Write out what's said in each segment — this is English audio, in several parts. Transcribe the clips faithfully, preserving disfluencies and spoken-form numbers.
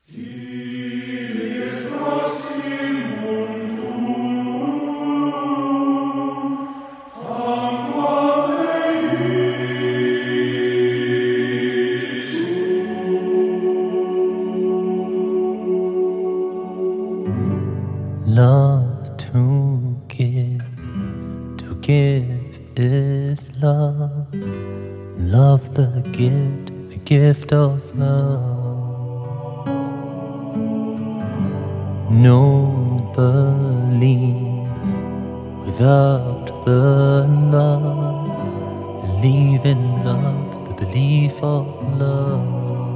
Love to give, to give is love. Love the gift, the gift of love. No belief without the love. Believe in love, the belief of love.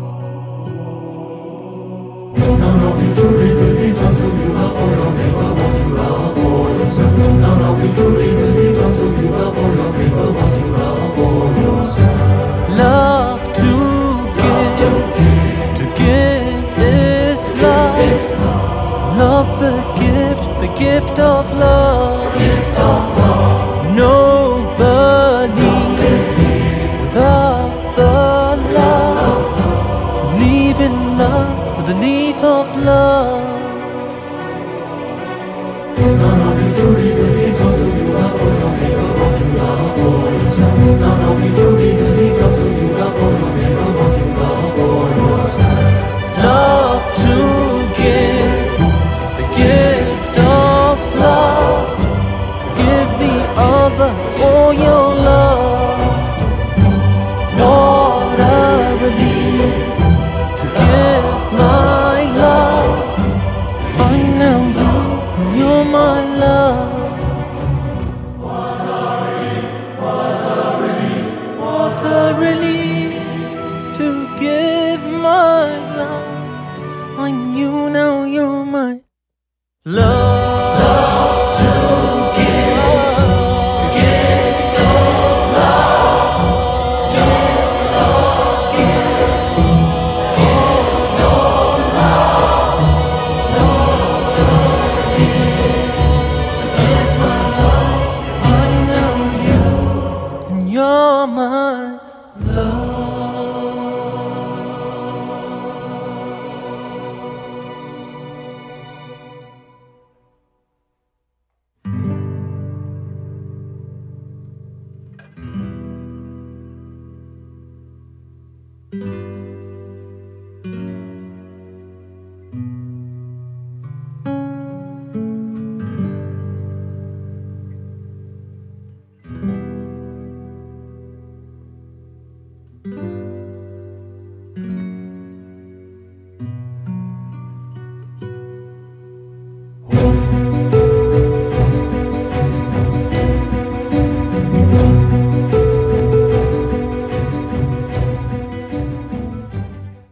None of you truly believes until you love for your neighbor what you love for yourself. None of you truly believes until you love for your neighbor what you love for yourself. Love to give, to give, to give is love. Love the gift, the gift of love. Gift of love. Nobody without the love. Believe in love, the belief of love. None of you truly believes until you love for your neighbor what you love for yourself. None of you truly believes until you love for your neighbor what you love for yourself. Love to give, the gift of love. Give the other all your love. What a relief to give my love. I know you, you're my love. What a relief, what a relief, what a relief to give my love. I'm you now, you're my love. Love to give, the gift of love. Gift of give, gift of love. Love to give my love. I know you, and you're my love.